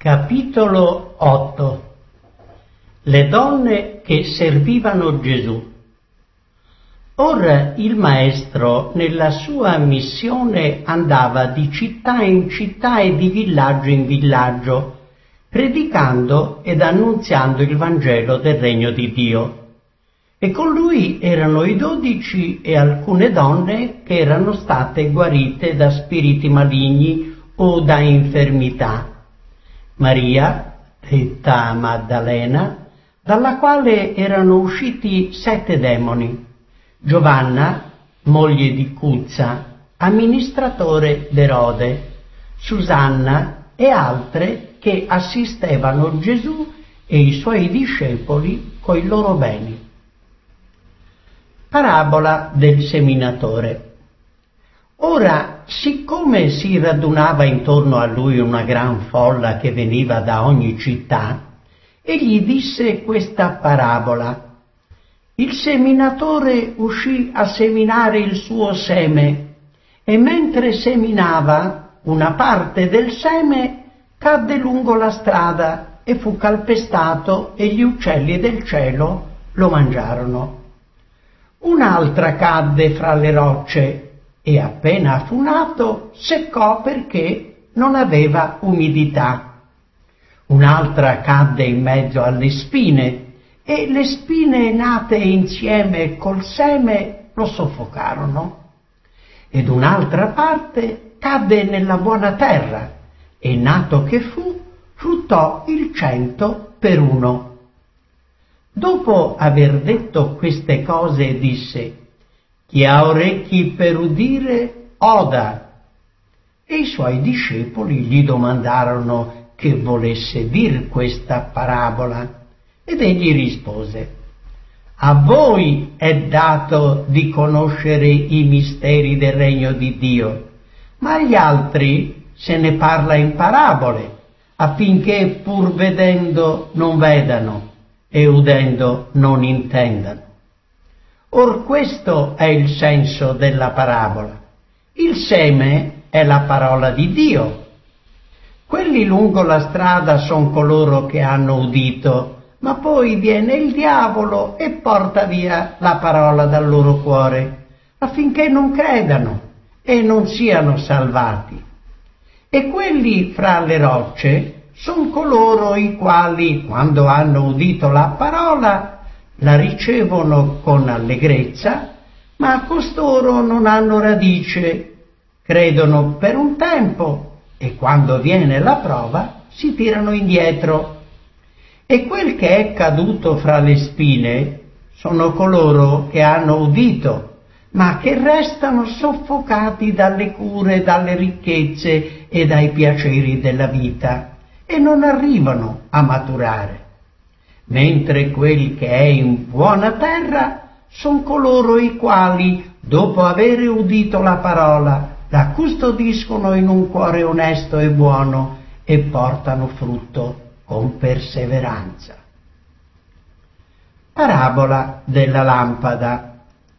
Capitolo 8. Le donne che servivano Gesù. Ora il Maestro nella sua missione andava di città in città e di villaggio in villaggio, predicando ed annunziando il Vangelo del Regno di Dio. E con lui erano i 12 e alcune donne che erano state guarite da spiriti maligni o da infermità. Maria, detta Maddalena, dalla quale erano usciti 7 demoni, Giovanna, moglie di Cuzza, amministratore d'Erode, Susanna e altre che assistevano Gesù e i suoi discepoli coi loro beni. Parabola del seminatore. Ora, siccome si radunava intorno a lui una gran folla che veniva da ogni città, egli disse questa parabola. Il seminatore uscì a seminare il suo seme, e mentre seminava, una parte del seme cadde lungo la strada e fu calpestato, e gli uccelli del cielo lo mangiarono. Un'altra cadde fra le rocce, e appena fu nato seccò perché non aveva umidità. Un'altra cadde in mezzo alle spine, e le spine nate insieme col seme lo soffocarono. Ed un'altra parte cadde nella buona terra, e nato che fu, fruttò il 100 per 1. Dopo aver detto queste cose disse: chi ha orecchi per udire, oda. E i suoi discepoli gli domandarono che volesse dir questa parabola. Ed egli rispose: a voi è dato di conoscere i misteri del regno di Dio, ma agli altri se ne parla in parabole, affinché pur vedendo non vedano e udendo non intendano. Or questo è il senso della parabola. Il seme è la parola di Dio. Quelli lungo la strada son coloro che hanno udito, ma poi viene il diavolo e porta via la parola dal loro cuore, affinché non credano e non siano salvati. E quelli fra le rocce son coloro i quali, quando hanno udito la parola, la ricevono con allegrezza, ma costoro non hanno radice, credono per un tempo e quando viene la prova si tirano indietro. E quel che è caduto fra le spine sono coloro che hanno udito, ma che restano soffocati dalle cure, dalle ricchezze e dai piaceri della vita e non arrivano a maturare. Mentre quel che è in buona terra son coloro i quali, dopo avere udito la parola, la custodiscono in un cuore onesto e buono e portano frutto con perseveranza. Parabola della lampada.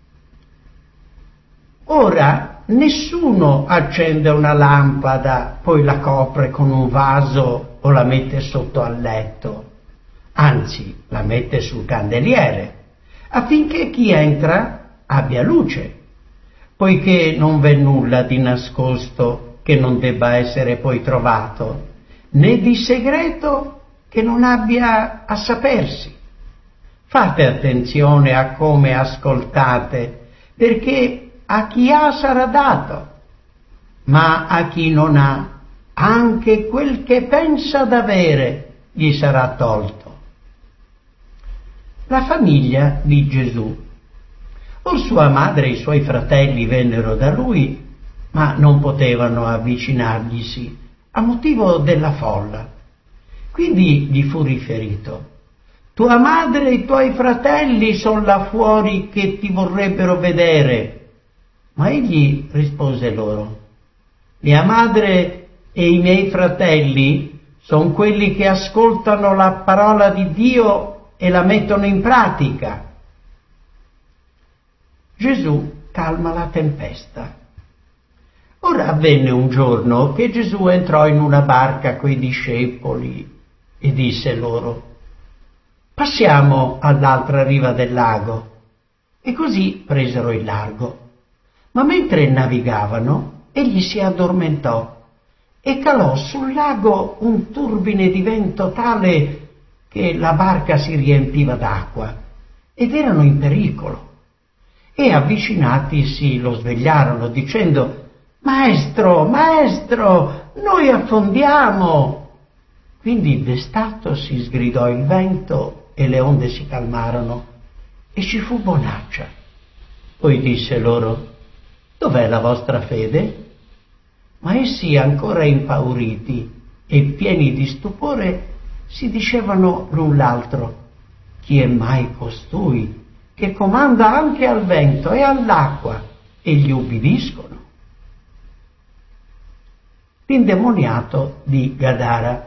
Ora nessuno accende una lampada, poi la copre con un vaso o la mette sotto al letto. Anzi, la mette sul candeliere, affinché chi entra abbia luce, poiché non v'è nulla di nascosto che non debba essere poi trovato, né di segreto che non abbia a sapersi. Fate attenzione a come ascoltate, perché a chi ha sarà dato, ma a chi non ha, anche quel che pensa d'avere gli sarà tolto. La famiglia di Gesù. Or sua madre e i suoi fratelli vennero da lui, ma non potevano avvicinarglisi a motivo della folla. Quindi gli fu riferito: tua madre e i tuoi fratelli son là fuori che ti vorrebbero vedere. Ma egli rispose loro: mia madre e i miei fratelli son quelli che ascoltano la parola di Dio e la mettono in pratica. Gesù calma la tempesta. Ora avvenne un giorno che Gesù entrò in una barca coi discepoli e disse loro: «Passiamo all'altra riva del lago». E così presero il largo. Ma mentre navigavano, egli si addormentò e calò sul lago un turbine di vento tale che la barca si riempiva d'acqua ed erano in pericolo. E avvicinatisi lo svegliarono dicendo: «Maestro, maestro, noi affondiamo!» Quindi destatosi sgridò il vento e le onde si calmarono e ci fu bonaccia. Poi disse loro: «Dov'è la vostra fede?» Ma essi, ancora impauriti e pieni di stupore, si dicevano l'un l'altro: «Chi è mai costui che comanda anche al vento e all'acqua e gli ubbidiscono?» L'indemoniato di Gadara.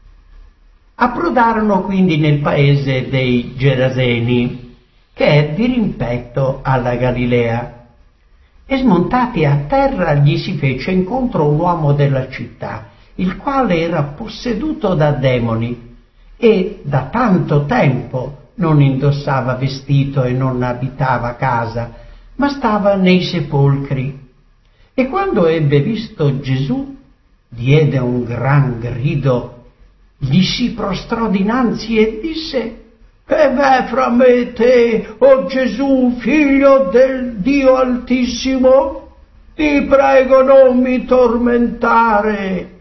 Approdarono quindi nel paese dei Geraseni, che è dirimpetto alla Galilea, e smontati a terra gli si fece incontro un uomo della città, il quale era posseduto da demoni e da tanto tempo non indossava vestito e non abitava casa, ma stava nei sepolcri. E quando ebbe visto Gesù, diede un gran grido, gli si prostrò dinanzi e disse: «Che v'è fra me e te, o Gesù, figlio del Dio Altissimo? Ti prego, non mi tormentare».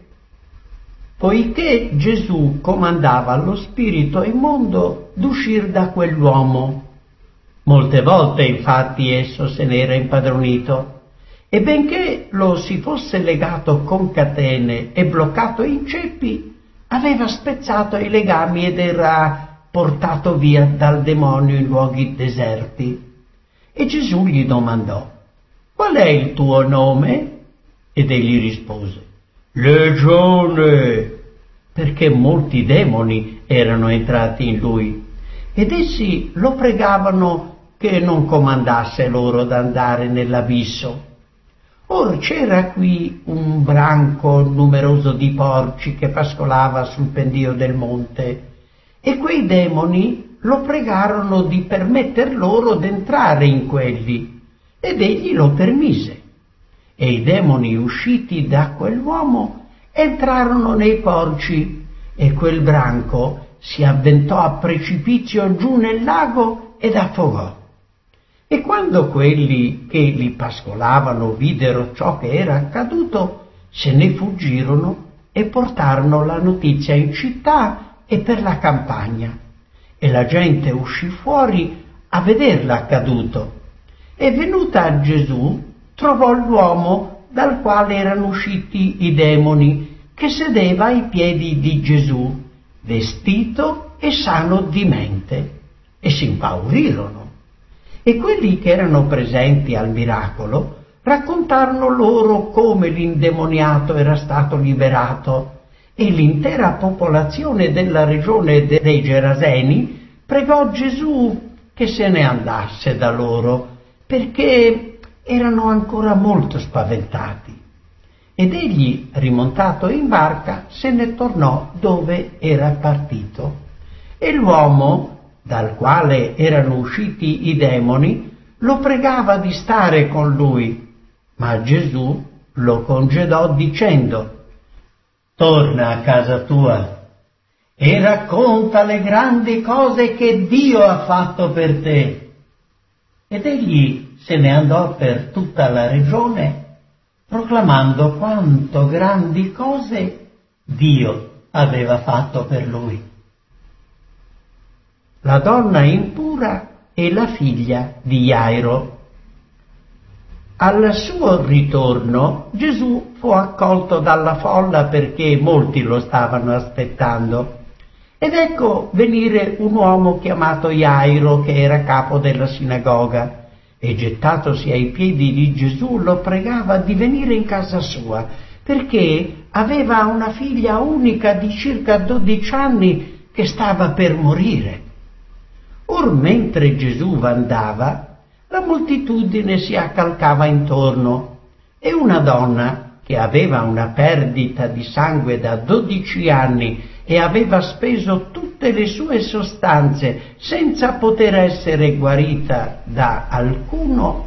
Poiché Gesù comandava allo spirito immondo d'uscir da quell'uomo. Molte volte infatti esso se n'era impadronito, e benché lo si fosse legato con catene e bloccato in ceppi, aveva spezzato i legami ed era portato via dal demonio in luoghi deserti. E Gesù gli domandò: «Qual è il tuo nome?» Ed egli rispose: «Legione», perché molti demoni erano entrati in lui, ed essi lo pregavano che non comandasse loro d'andare nell'abisso. Ora c'era qui un branco numeroso di porci che pascolava sul pendio del monte, e quei demoni lo pregarono di permetter loro d'entrare in quelli, ed egli lo permise. E i demoni usciti da quell'uomo entrarono nei porci, e quel branco si avventò a precipizio giù nel lago ed affogò. E quando quelli che li pascolavano videro ciò che era accaduto, se ne fuggirono e portarono la notizia in città e per la campagna. E la gente uscì fuori a veder l'accaduto. E venuta a Gesù, trovò l'uomo dal quale erano usciti i demoni, che sedeva ai piedi di Gesù, vestito e sano di mente, e si impaurirono. E quelli che erano presenti al miracolo raccontarono loro come l'indemoniato era stato liberato, e l'intera popolazione della regione dei Geraseni pregò Gesù che se ne andasse da loro, perché erano ancora molto spaventati. Ed egli, rimontato in barca, se ne tornò dove era partito. E l'uomo, dal quale erano usciti i demoni, lo pregava di stare con lui, ma Gesù lo congedò dicendo: «Torna a casa tua e racconta le grandi cose che Dio ha fatto per te». Ed egli se ne andò per tutta la regione, proclamando quanto grandi cose Dio aveva fatto per lui. La donna impura e la figlia di Jairo. Al suo ritorno Gesù fu accolto dalla folla perché molti lo stavano aspettando. Ed ecco venire un uomo chiamato Jairo, che era capo della sinagoga, e gettatosi ai piedi di Gesù lo pregava di venire in casa sua, perché aveva una figlia unica di circa 12 anni che stava per morire. Or mentre Gesù andava, la moltitudine si accalcava intorno, E una donna che aveva una perdita di sangue da 12 anni e aveva speso tutte le sue sostanze senza poter essere guarita da alcuno,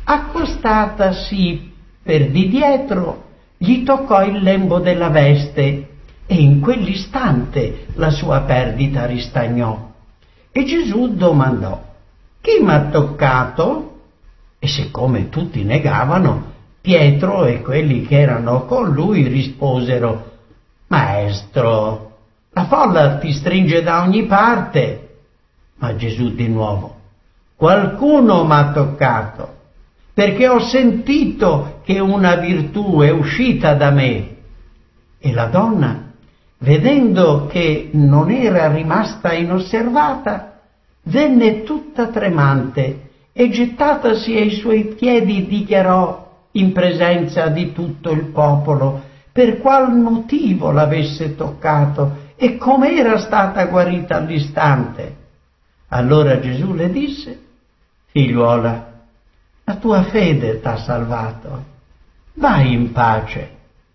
accostatasi per di dietro, gli toccò il lembo della veste e in quell'istante la sua perdita ristagnò. E Gesù domandò: chi m'ha toccato? E siccome tutti negavano, Pietro e quelli che erano con lui risposero: Maestro, la folla ti stringe da ogni parte. Ma Gesù di nuovo: qualcuno m'ha toccato, perché ho sentito che una virtù è uscita da me. E la donna, vedendo che non era rimasta inosservata, venne tutta tremante e gettatasi ai suoi piedi dichiarò in presenza di tutto il popolo per qual motivo l'avesse toccato e come era stata guarita all'istante. Allora Gesù le disse: figliuola, la tua fede t'ha salvato, vai in pace.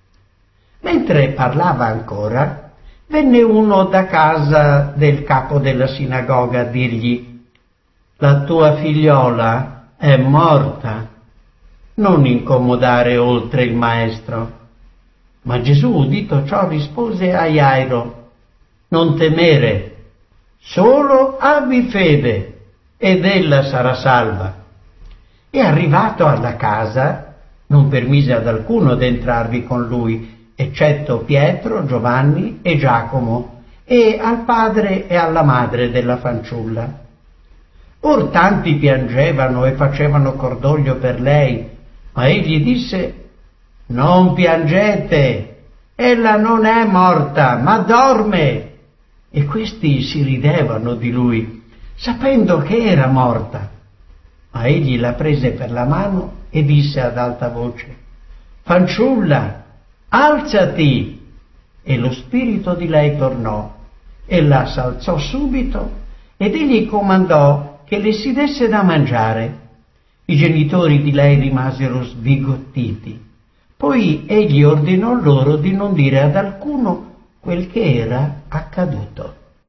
Mentre parlava ancora, venne uno da casa del capo della sinagoga a dirgli: la tua figliola è morta, non incomodare oltre il maestro. Ma Gesù, udito ciò, rispose a Jairo: non temere, solo abbi fede, ed ella sarà salva. E arrivato alla casa, non permise ad alcuno d'entrarvi con lui, eccetto Pietro, Giovanni e Giacomo, e al padre e alla madre della fanciulla. Or tanti piangevano e facevano cordoglio per lei, ma egli disse: non piangete, ella non è morta, ma dorme. E questi si ridevano di lui, sapendo che era morta. Ma egli la prese per la mano e disse ad alta voce: fanciulla, alzati! E lo spirito di lei tornò. Ella s'alzò subito ed egli comandò che le si desse da mangiare. I genitori di lei rimasero sbigottiti. Poi egli ordinò loro di non dire ad alcuno quel che era accaduto.